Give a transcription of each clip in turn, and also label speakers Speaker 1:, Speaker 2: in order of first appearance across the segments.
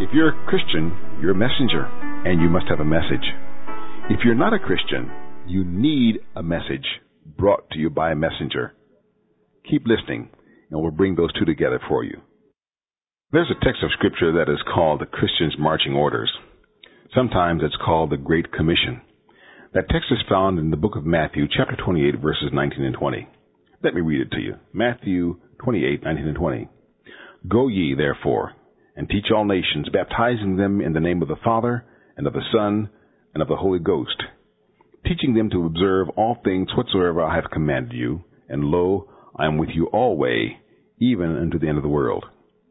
Speaker 1: If you're a Christian, you're a messenger, and you must have a message. If you're not a Christian, you need a message brought to you by a messenger. Keep listening, and we'll bring those two together for you. There's a text of Scripture that is called the Christian's Marching Orders. Sometimes it's called the Great Commission. That text is found in the book of Matthew, chapter 28, verses 19 and 20. Let me read it to you. Matthew 28, 19 and 20. Go ye, therefore, and teach all nations, baptizing them in the name of the Father, and of the Son, and of the Holy Ghost, teaching them to observe all things whatsoever I have commanded you, and lo, I am with you always, even unto the end of the world.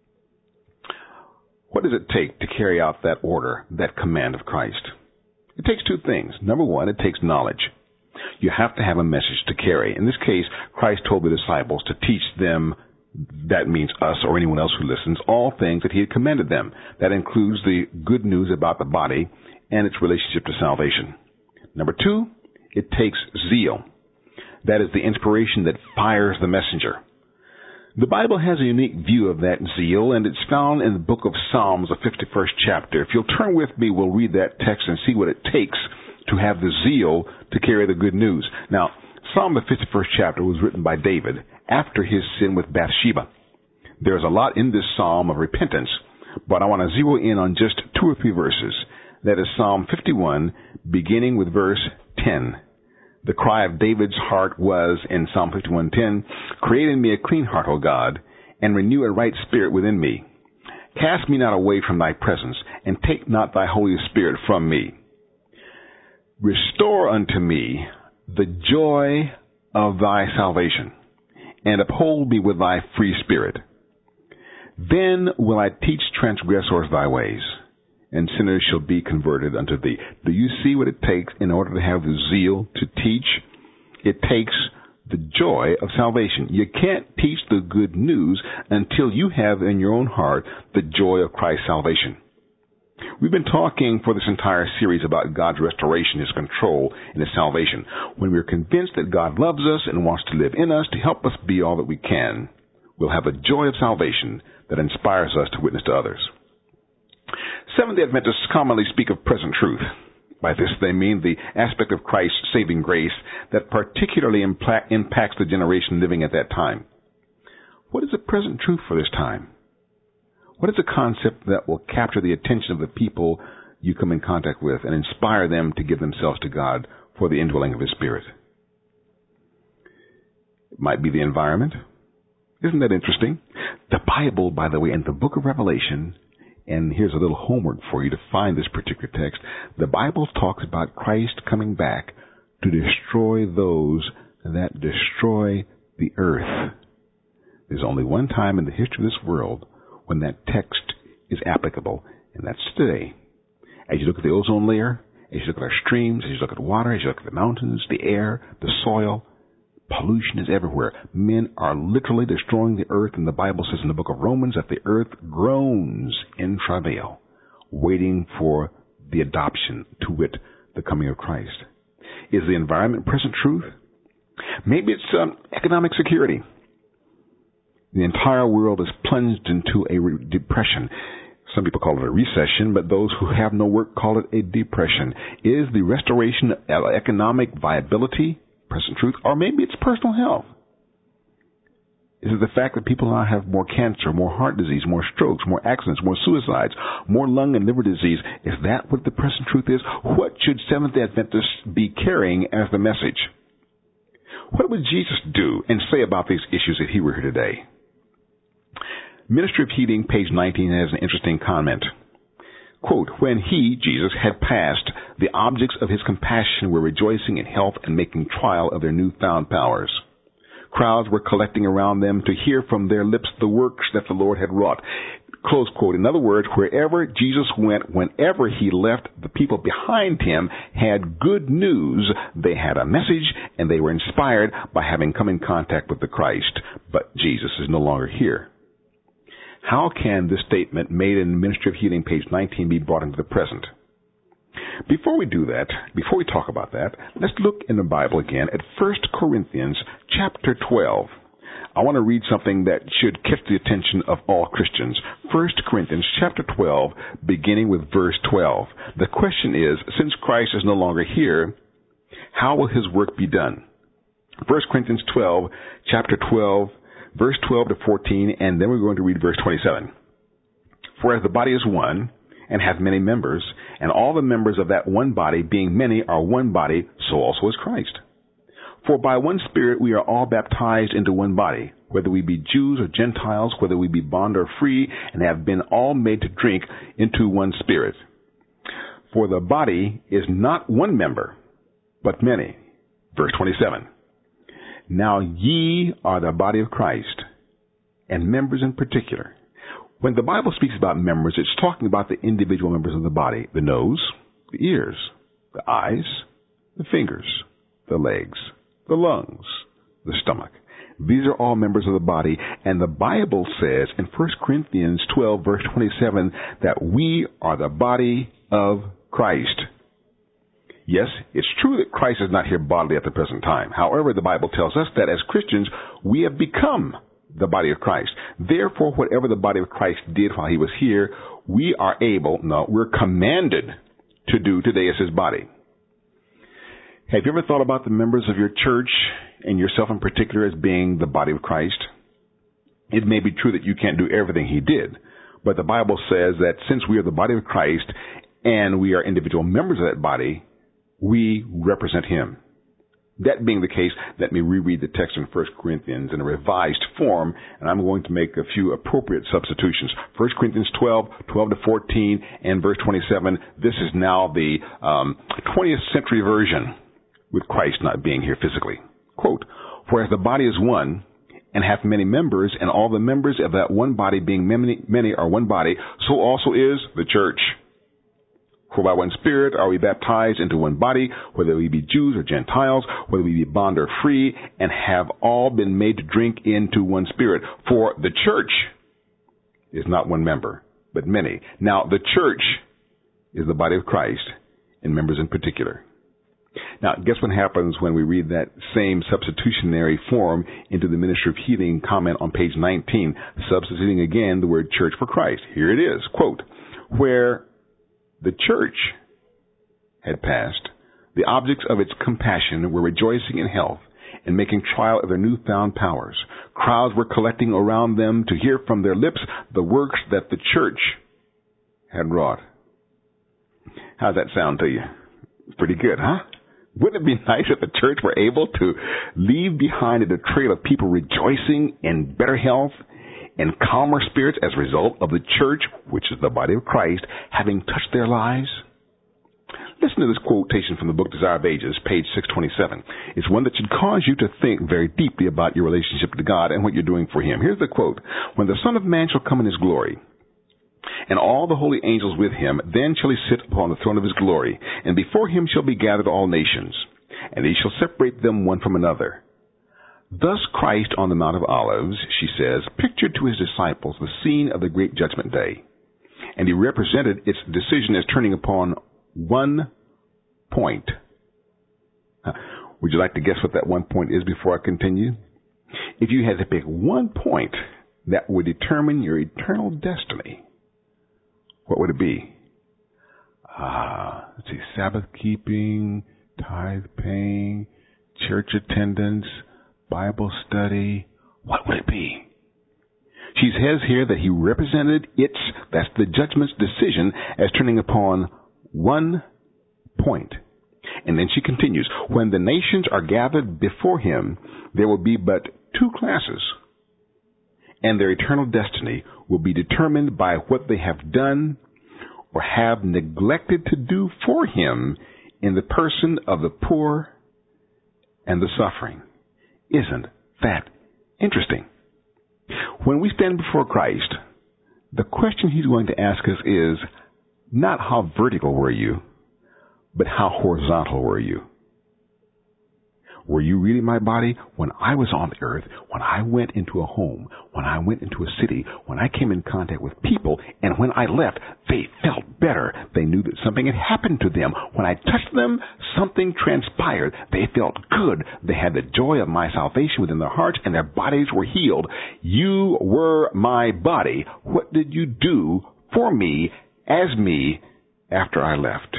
Speaker 1: What does it take to carry out that order, that command of Christ? It takes two things. Number one, it takes knowledge. You have to have a message to carry. In this case, Christ told the disciples to teach them, that means us or anyone else who listens, all things that he had commanded them. That includes the good news about the body and its relationship to salvation. Number two, it takes zeal. That is the inspiration that fires the messenger. The Bible has a unique view of that zeal, and it's found in the book of Psalms, the 51st chapter. If you'll turn with me, we'll read that text and see what it takes to have the zeal to carry the good news. Now, Psalm, the 51st chapter, was written by David after his sin with Bathsheba. There's a lot in this psalm of repentance, but I want to zero in on just 2 or 3 verses. That is Psalm 51, beginning with verse 10. The cry of David's heart was, in Psalm 51:10, create in me a clean heart, O God, and renew a right spirit within me. Cast me not away from thy presence, and take not thy Holy Spirit from me. Restore unto me the joy of thy salvation, and uphold me with thy free spirit. Then will I teach transgressors thy ways, and sinners shall be converted unto thee. Do you see what it takes in order to have the zeal to teach? It takes the joy of salvation. You can't teach the good news until you have in your own heart the joy of Christ's salvation. We've been talking for this entire series about God's restoration, his control, and his salvation. When we're convinced that God loves us and wants to live in us to help us be all that we can, we'll have a joy of salvation that inspires us to witness to others. Seventh-day Adventists commonly speak of present truth. By this they mean the aspect of Christ's saving grace that particularly impacts the generation living at that time. What is the present truth for this time? What is a concept that will capture the attention of the people you come in contact with and inspire them to give themselves to God for the indwelling of his Spirit? It might be the environment. Isn't that interesting? The Bible, by the way, in the book of Revelation, and here's a little homework for you to find this particular text, the Bible talks about Christ coming back to destroy those that destroy the earth. There's only one time in the history of this world when that text is applicable, and that's today. As you look at the ozone layer, as you look at our streams, as you look at water, as you look at the mountains, the air, the soil, pollution is everywhere. Men are literally destroying the earth, and the Bible says in the book of Romans that the earth groans in travail, waiting for the adoption, to wit, the coming of Christ. Is the environment present truth? Maybe it's economic security. The entire world is plunged into a depression. Some people call it a recession, but those who have no work call it a depression. Is the restoration of economic viability present truth? Or maybe it's personal health. Is it the fact that people now have more cancer, more heart disease, more strokes, more accidents, more suicides, more lung and liver disease? Is that what the present truth is? What should Seventh-day Adventists be carrying as the message? What would Jesus do and say about these issues if he were here today? Ministry of Healing, page 19, has an interesting comment. Quote, when he, Jesus, had passed, the objects of his compassion were rejoicing in health and making trial of their newfound powers. Crowds were collecting around them to hear from their lips the works that the Lord had wrought. Close quote. In other words, wherever Jesus went, whenever he left, the people behind him had good news. They had a message, and they were inspired by having come in contact with the Christ. But Jesus is no longer here. How can this statement made in the Ministry of Healing, page 19, be brought into the present? Before we do that, before we talk about that, let's look in the Bible again at 1 Corinthians chapter 12. I want to read something that should catch the attention of all Christians. 1 Corinthians chapter 12, beginning with verse 12. The question is, since Christ is no longer here, how will his work be done? 1 Corinthians 12, chapter 12, verse 12 to 14, and then we're going to read verse 27. For as the body is one, and hath many members, and all the members of that one body, being many, are one body, so also is Christ. For by one Spirit we are all baptized into one body, whether we be Jews or Gentiles, whether we be bond or free, and have been all made to drink into one Spirit. For the body is not one member, but many. Verse 27. Now ye are the body of Christ, and members in particular. When the Bible speaks about members, it's talking about the individual members of the body: the nose, the ears, the eyes, the fingers, the legs, the lungs, the stomach. These are all members of the body, and the Bible says in 1 Corinthians 12, verse 27, that we are the body of Christ. Yes, it's true that Christ is not here bodily at the present time. However, the Bible tells us that as Christians, we have become the body of Christ. Therefore, whatever the body of Christ did while he was here, we're commanded to do today as his body. Have you ever thought about the members of your church and yourself in particular as being the body of Christ? It may be true that you can't do everything he did, but the Bible says that since we are the body of Christ and we are individual members of that body, we represent him. That being the case, let me reread the text in 1 Corinthians in a revised form, and I'm going to make a few appropriate substitutions. 1 Corinthians 12 to 14, and verse 27. This is now the 20th century version, with Christ not being here physically. Quote, for as the body is one, and hath many members, and all the members of that one body being many are one body, so also is the church. For by one Spirit are we baptized into one body, whether we be Jews or Gentiles, whether we be bond or free, and have all been made to drink into one Spirit. For the church is not one member, but many. Now, the church is the body of Christ, and members in particular. Now, guess what happens when we read that same substitutionary form into the Ministry of Healing comment on page 19, substituting again the word church for Christ. Here it is, quote, where the church had passed, the objects of its compassion were rejoicing in health and making trial of their newfound powers. Crowds were collecting around them to hear from their lips the works that the church had wrought. How's that sound to you? Pretty good, huh? Wouldn't it be nice if the church were able to leave behind a trail of people rejoicing in better health and calmer spirits as a result of the church, which is the body of Christ, having touched their lives? Listen to this quotation from the book Desire of Ages, page 627. It's one that should cause you to think very deeply about your relationship to God and what you're doing for him. Here's the quote. When the Son of Man shall come in his glory, and all the holy angels with him, then shall he sit upon the throne of his glory, and before him shall be gathered all nations, and he shall separate them one from another. Thus Christ on the Mount of Olives, she says, pictured to his disciples the scene of the great judgment day, and he represented its decision as turning upon one point. Would you like to guess what that one point is before I continue? If you had to pick one point that would determine your eternal destiny, what would it be? Let's see, Sabbath keeping, tithe paying, church attendance, Bible study. What would it be? She says here that he represented that's the judgment's decision, as turning upon one point. And then she continues, when the nations are gathered before him, there will be but two classes, and their eternal destiny will be determined by what they have done or have neglected to do for him in the person of the poor and the suffering. Isn't that interesting? When we stand before Christ, the question he's going to ask us is not how vertical were you, but how horizontal were you? Were you really my body? When I was on the earth, when I went into a home, when I went into a city, when I came in contact with people, and when I left, they felt better. They knew that something had happened to them. When I touched them, something transpired. They felt good. They had the joy of my salvation within their hearts, and their bodies were healed. You were my body. What did you do for me, as me, after I left?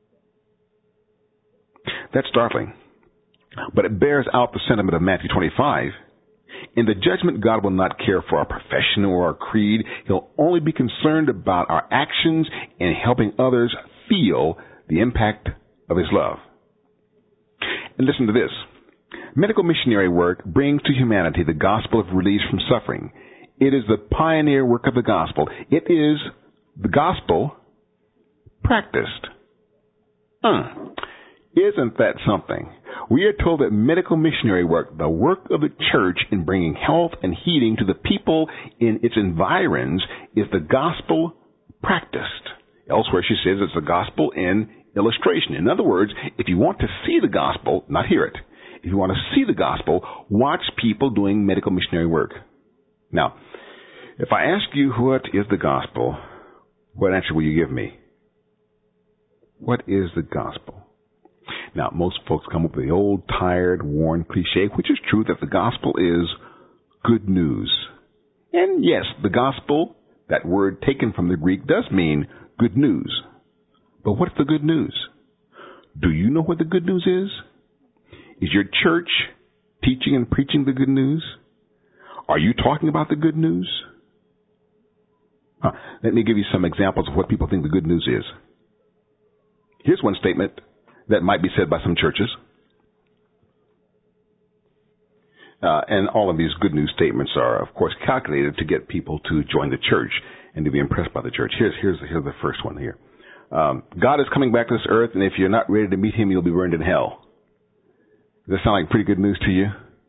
Speaker 1: That's startling. But it bears out the sentiment of Matthew 25. In the judgment, God will not care for our profession or our creed. He'll only be concerned about our actions in helping others feel the impact of His love. And listen to this. Medical missionary work brings to humanity the gospel of release from suffering. It is the pioneer work of the gospel. It is the gospel practiced. Isn't that something? We are told that medical missionary work, the work of the church in bringing health and healing to the people in its environs, is the gospel practiced. Elsewhere she says it's the gospel in illustration. In other words, if you want to see the gospel, not hear it, if you want to see the gospel, watch people doing medical missionary work. Now, if I ask you what is the gospel, what answer will you give me? What is the gospel? Now, most folks come up with the old, tired, worn cliche, which is true, that the gospel is good news. And yes, the gospel, that word taken from the Greek, does mean good news. But what's the good news? Do you know what the good news is? Is your church teaching and preaching the good news? Are you talking about the good news? Let me give you some examples of what people think the good news is. Here's one statement that might be said by some churches. And all of these good news statements are, of course, calculated to get people to join the church and to be impressed by the church. Here's the first one here. God is coming back to this earth, and if you're not ready to meet Him, you'll be burned in hell. Does that sound like pretty good news to you?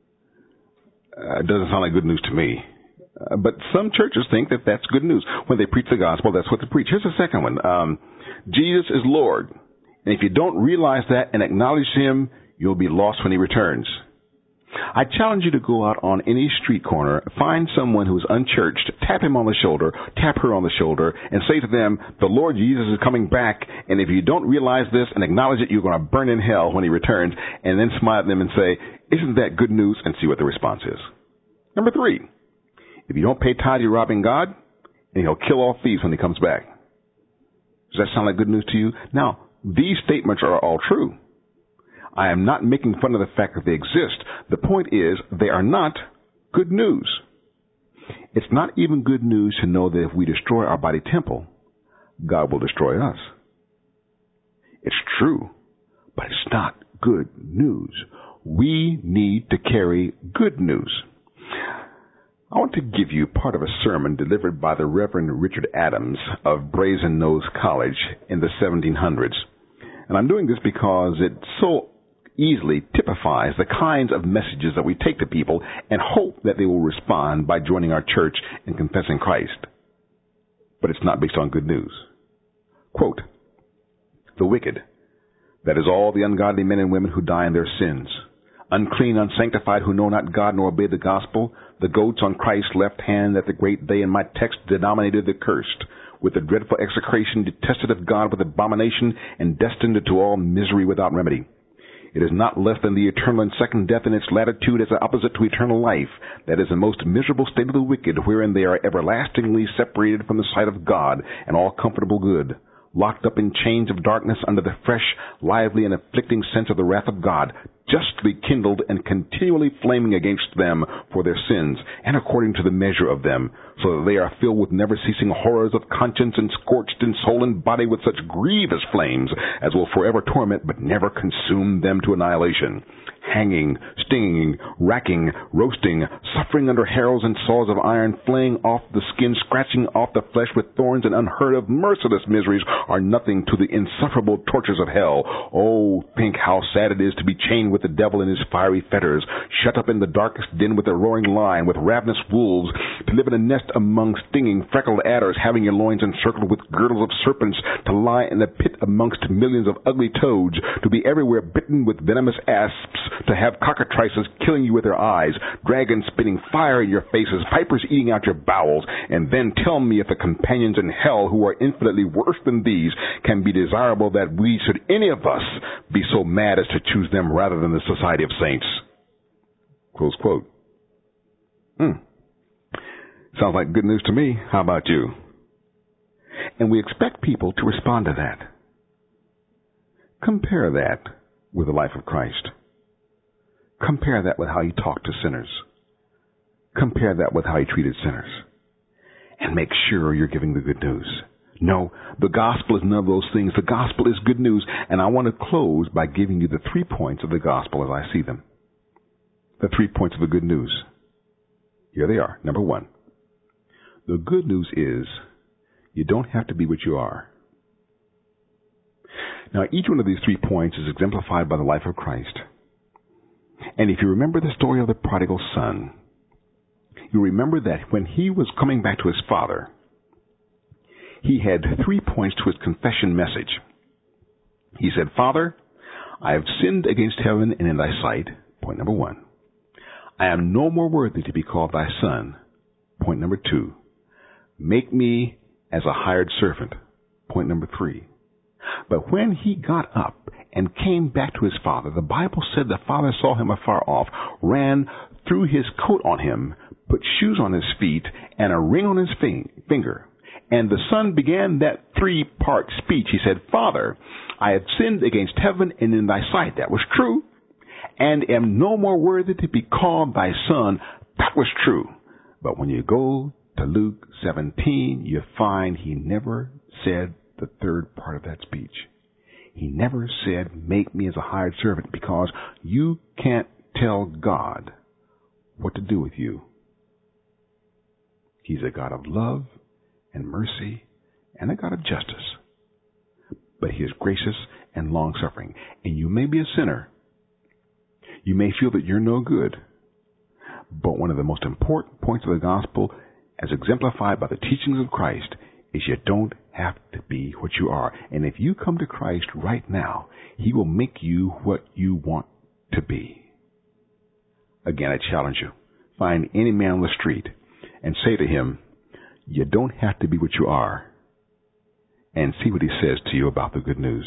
Speaker 1: It doesn't sound like good news to me. But some churches think that that's good news. When they preach the gospel, that's what they preach. Here's the second one. Jesus is Lord. And if you don't realize that and acknowledge Him, you'll be lost when He returns. I challenge you to go out on any street corner, find someone who is unchurched, tap him on the shoulder, tap her on the shoulder, and say to them, the Lord Jesus is coming back, and if you don't realize this and acknowledge it, you're going to burn in hell when He returns, and then smile at them and say, isn't that good news, and see what the response is. Number 3, if you don't pay tithe, you're robbing God, and He'll kill all thieves when He comes back. Does that sound like good news to you? Now, these statements are all true. I am not making fun of the fact that they exist. The point is, they are not good news. It's not even good news to know that if we destroy our body temple, God will destroy us. It's true, but it's not good news. We need to carry good news. I want to give you part of a sermon delivered by the Reverend Richard Adams of Brazen Nose College in the 1700s. And I'm doing this because it so easily typifies the kinds of messages that we take to people and hope that they will respond by joining our church and confessing Christ. But it's not based on good news. Quote, the wicked, that is all the ungodly men and women who die in their sins, unclean, unsanctified, who know not God nor obey the gospel, the goats on Christ's left hand that the great day in my text denominated the cursed, with the dreadful execration detested of God with abomination and destined to all misery without remedy. It is not less than the eternal and second death in its latitude as the opposite to eternal life. That is the most miserable state of the wicked, wherein they are everlastingly separated from the sight of God and all comfortable good, locked up in chains of darkness under the fresh, lively, and afflicting sense of the wrath of God, justly kindled and continually flaming against them for their sins, and according to the measure of them, so that they are filled with never-ceasing horrors of conscience and scorched in soul and body with such grievous flames as will forever torment but never consume them to annihilation. Hanging, stinging, racking, roasting, suffering under harrows and saws of iron, flaying off the skin, scratching off the flesh with thorns, and unheard of merciless miseries are nothing to the insufferable tortures of hell. Oh, think how sad it is to be chained with the devil in his fiery fetters, shut up in the darkest den with a roaring lion, with ravenous wolves, to live in a nest among stinging, freckled adders, having your loins encircled with girdles of serpents, to lie in a pit amongst millions of ugly toads, to be everywhere bitten with venomous asps, to have cockatrices killing you with their eyes, dragons spitting fire in your faces, vipers eating out your bowels, and then tell me if the companions in hell who are infinitely worse than these can be desirable that we should any of us be so mad as to choose them rather than the society of saints. Close quote. Sounds like good news to me. How about you? And we expect people to respond to that. Compare that with the life of Christ. Compare that with how he talked to sinners. Compare that with how he treated sinners. And make sure you're giving the good news. No, the gospel is none of those things. The gospel is good news. And I want to close by giving you the 3 points of the gospel as I see them. The 3 points of the good news. Here they are. Number 1. The good news is you don't have to be what you are. Now, each one of these 3 points is exemplified by the life of Christ. And if you remember the story of the prodigal son, you remember that when he was coming back to his father, he had 3 points to his confession message. He said, Father, I have sinned against heaven and in thy sight. Point number 1. I am no more worthy to be called thy son. Point number 2. Make me as a hired servant. Point number 3. But when he got up and came back to his father, the Bible said the father saw him afar off, ran, threw his coat on him, put shoes on his feet, and a ring on his finger. And the son began that 3-part speech. He said, Father, I have sinned against heaven and in thy sight. That was true. And am no more worthy to be called thy son. That was true. But when you go to Luke 17, you find he never said the 3rd part of that speech. He never said, make me as a hired servant, because you can't tell God what to do with you. He's a God of love and mercy and a God of justice. But he is gracious and long-suffering. And you may be a sinner. You may feel that you're no good. But one of the most important points of the gospel, as exemplified by the teachings of Christ, is you don't have to be what you are. And if you come to Christ right now, he will make you what you want to be. Again, I challenge you. Find any man on the street and say to him, you don't have to be what you are, and see what he says to you about the good news.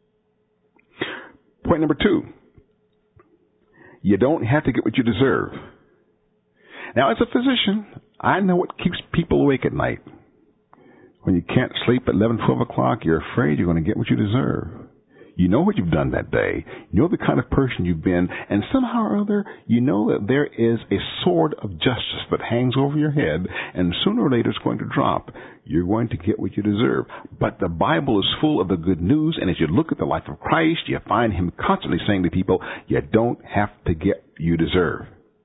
Speaker 1: Point number 2. You don't have to get what you deserve. Now, as a physician, I know what keeps people awake at night. When you can't sleep at 11, 12 o'clock, you're afraid you're going to get what you deserve. You know what you've done that day. You know the kind of person you've been. And somehow or other, you know that there is a sword of justice that hangs over your head, and sooner or later it's going to drop. You're going to get what you deserve. But the Bible is full of the good news, and as you look at the life of Christ, you find him constantly saying to people, you don't have to get what you deserve.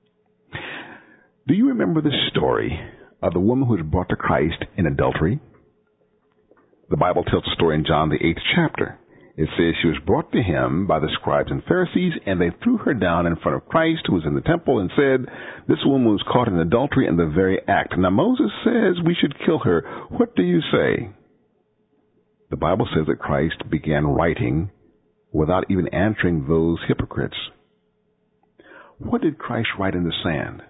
Speaker 1: Do you remember the story of the woman who was brought to Christ in adultery? The Bible tells the story in John, the 8th chapter. It says she was brought to him by the scribes and Pharisees, and they threw her down in front of Christ, who was in the temple, and said, this woman was caught in adultery in the very act. Now Moses says we should kill her. What do you say? The Bible says that Christ began writing without even answering those hypocrites. What did Christ write in the sand?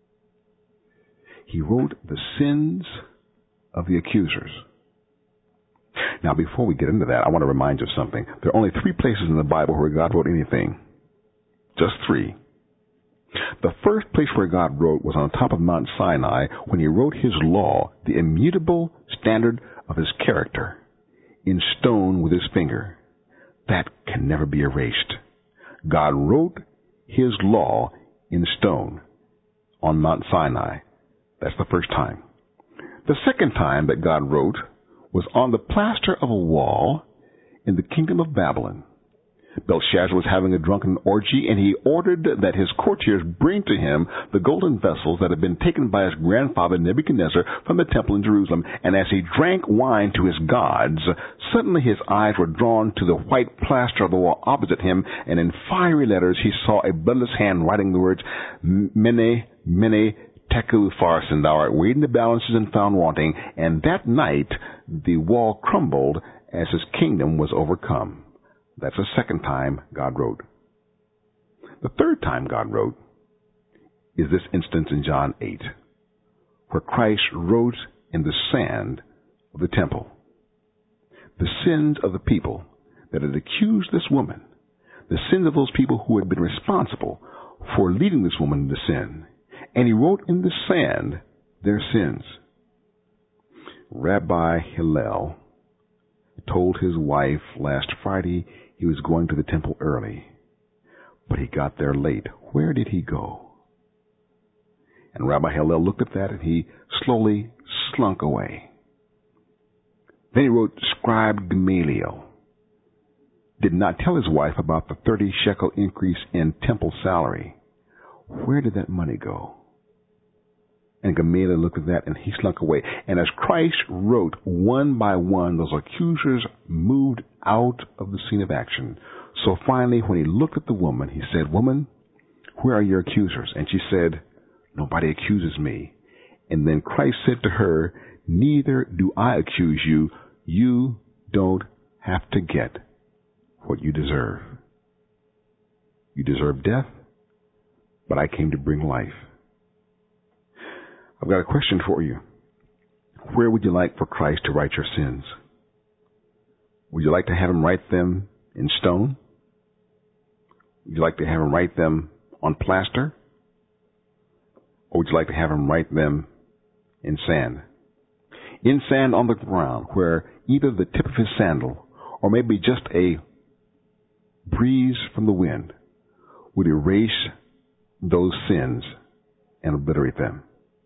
Speaker 1: He wrote the sins of the accusers. Now, before we get into that, I want to remind you of something. There are only 3 places in the Bible where God wrote anything. Just 3. The first place where God wrote was on top of Mount Sinai when he wrote his law, the immutable standard of his character, in stone with his finger. That can never be erased. God wrote his law in stone on Mount Sinai. That's the first time. The second time that God wrote was on the plaster of a wall in the kingdom of Babylon. Belshazzar was having a drunken orgy, and he ordered that his courtiers bring to him the golden vessels that had been taken by his grandfather Nebuchadnezzar from the temple in Jerusalem. And as he drank wine to his gods, suddenly his eyes were drawn to the white plaster of the wall opposite him, and in fiery letters he saw a bloodless hand writing the words, Mene, Mene, Tekel Upharsin, thou art weighed in the balances and found wanting. And that night the wall crumbled as his kingdom was overcome. That's the second time God wrote. The third time God wrote is this instance in John 8, where Christ wrote in the sand of the temple the sins of the people that had accused this woman, the sins of those people who had been responsible for leading this woman into sin. And he wrote in the sand their sins. Rabbi Hillel told his wife last Friday he was going to the temple early, but he got there late. Where did he go? And Rabbi Hillel looked at that and he slowly slunk away. Then he wrote, Scribe Gamaliel did not tell his wife about the 30 shekel increase in temple salary. Where did that money go? And Gamaliel looked at that and he slunk away. And as Christ wrote one by one, those accusers moved out of the scene of action. So finally, when he looked at the woman, he said, Woman, where are your accusers? And she said, Nobody accuses me. And then Christ said to her, Neither do I accuse you. You don't have to get what you deserve. You deserve death, but I came to bring life. I've got a question for you. Where would you like for Christ to write your sins? Would you like to have him write them in stone? Would you like to have him write them on plaster? Or would you like to have him write them in sand? In sand on the ground, where either the tip of his sandal or maybe just a breeze from the wind would erase those sins and obliterate them.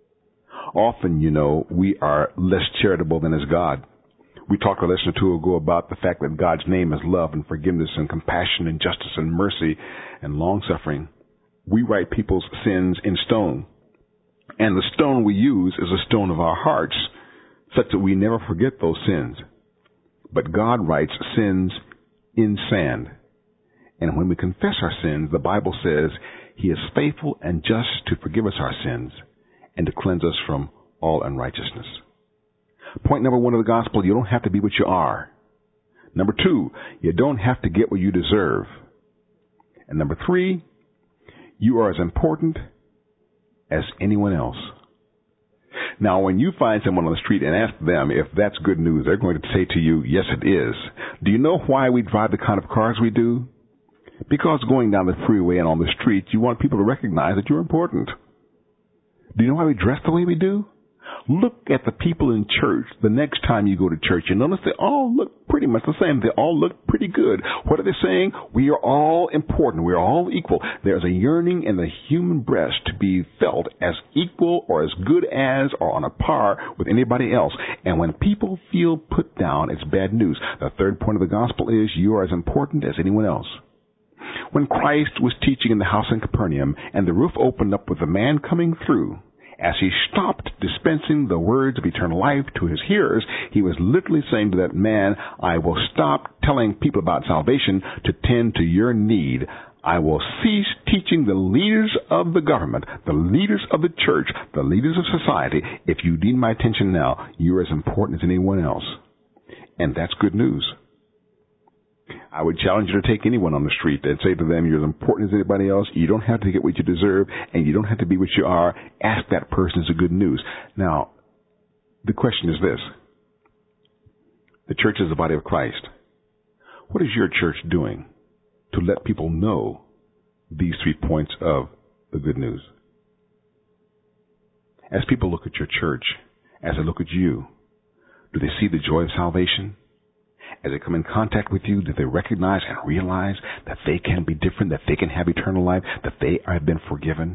Speaker 1: Often, we are less charitable than is God. We talked a lesson or two ago about the fact that God's name is love and forgiveness and compassion and justice and mercy and long-suffering. We write people's sins in stone. And the stone we use is a stone of our hearts, such that we never forget those sins. But God writes sins in sand. And when we confess our sins, the Bible says he is faithful and just to forgive us our sins and to cleanse us from all unrighteousness. Point number 1 of the gospel, you don't have to be what you are. Number 2, you don't have to get what you deserve. And number 3, you are as important as anyone else. Now, when you find someone on the street and ask them if that's good news, they're going to say to you, yes, it is. Do you know why we drive the kind of cars we do? Because going down the freeway and on the street, you want people to recognize that you're important. Do you know why we dress the way we do? Look at the people in church the next time you go to church. You notice they all look pretty much the same. They all look pretty good. What are they saying? We are all important. We are all equal. There's a yearning in the human breast to be felt as equal or as good as or on a par with anybody else. And when people feel put down, it's bad news. The third point of the gospel is you are as important as anyone else. When Christ was teaching in the house in Capernaum and the roof opened up with a man coming through, as he stopped dispensing the words of eternal life to his hearers, he was literally saying to that man, I will stop telling people about salvation to tend to your need. I will cease teaching the leaders of the government, the leaders of the church, the leaders of society. If you need my attention now, you're as important as anyone else. And that's good news. I would challenge you to take anyone on the street and say to them, you're as important as anybody else. You don't have to get what you deserve, and you don't have to be what you are. Ask that person is the good news. Now, the question is this. The church is the body of Christ. What is your church doing to let people know these 3 points of the good news? As people look at your church, as they look at you, do they see the joy of salvation? As they come in contact with you, do they recognize and realize that they can be different, that they can have eternal life, that they have been forgiven?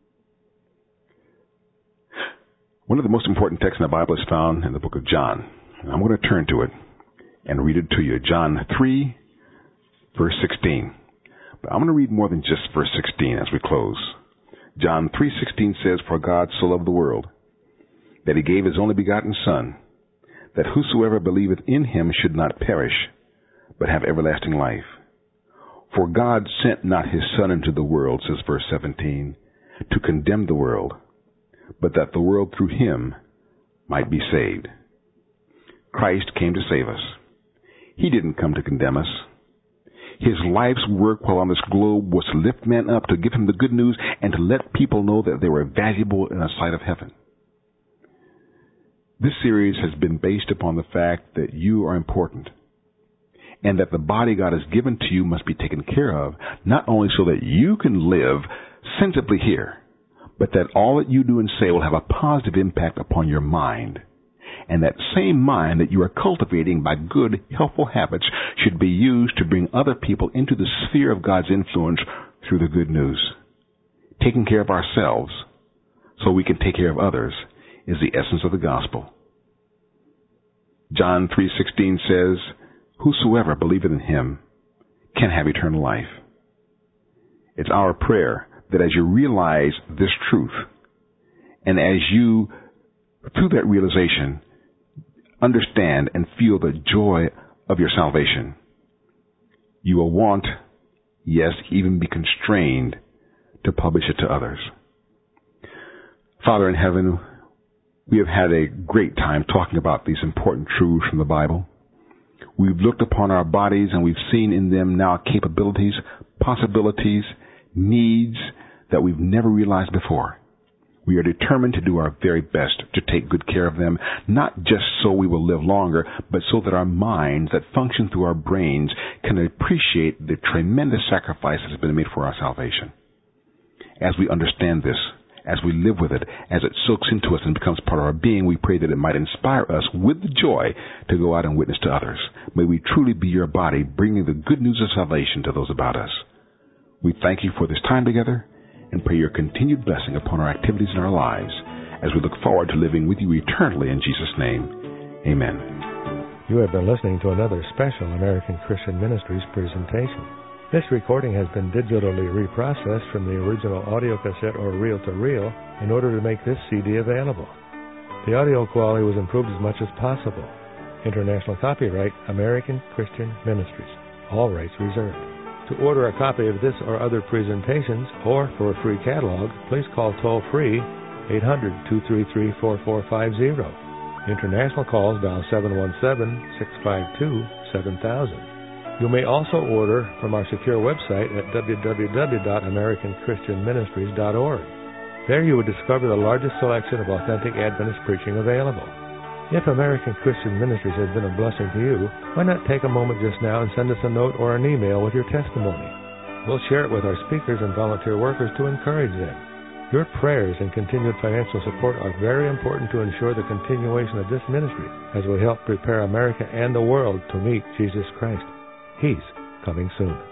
Speaker 1: One of the most important texts in the Bible is found in the book of John. I'm going to turn to it and read it to you. John 3, verse 16. But I'm going to read more than just verse 16 as we close. John 3:16 says, For God so loved the world, that he gave his only begotten Son, that whosoever believeth in him should not perish, but have everlasting life. For God sent not his Son into the world, says verse 17, to condemn the world, but that the world through him might be saved. Christ came to save us. He didn't come to condemn us. His life's work while on this globe was to lift man up, to give him the good news, and to let people know that they were valuable in the sight of heaven. This series has been based upon the fact that you are important, and that the body God has given to you must be taken care of, not only so that you can live sensibly here, but that all that you do and say will have a positive impact upon your mind. And that same mind that you are cultivating by good, helpful habits should be used to bring other people into the sphere of God's influence through the good news. Taking care of ourselves so we can take care of others is the essence of the gospel. John 3:16 says, "Whosoever believeth in him can have eternal life." It's our prayer that as you realize this truth, and as you, through that realization, understand and feel the joy of your salvation, you will want, yes, even be constrained to publish it to others. Father in heaven, we have had a great time talking about these important truths from the Bible. We've looked upon our bodies and we've seen in them now capabilities, possibilities, needs that we've never realized before. We are determined to do our very best to take good care of them, not just so we will live longer, but so that our minds that function through our brains can appreciate the tremendous sacrifice that has been made for our salvation. As we understand this, as we live with it, as it soaks into us and becomes part of our being, we pray that it might inspire us with the joy to go out and witness to others. May we truly be your body, bringing the good news of salvation to those about us. We thank you for this time together and pray your continued blessing upon our activities and our lives as we look forward to living with you eternally in Jesus' name. Amen.
Speaker 2: You have been listening to another special American Christian Ministries presentation. This recording has been digitally reprocessed from the original audio cassette or reel-to-reel in order to make this CD available. The audio quality was improved as much as possible. International copyright, American Christian Ministries. All rights reserved. To order a copy of this or other presentations, or for a free catalog, please call toll-free 800-233-4450. International calls dial 717-652-7000. You may also order from our secure website at www.americanchristianministries.org. There you will discover the largest selection of authentic Adventist preaching available. If American Christian Ministries has been a blessing to you, why not take a moment just now and send us a note or an email with your testimony? We'll share it with our speakers and volunteer workers to encourage them. Your prayers and continued financial support are very important to ensure the continuation of this ministry as we help prepare America and the world to meet Jesus Christ. He's coming soon.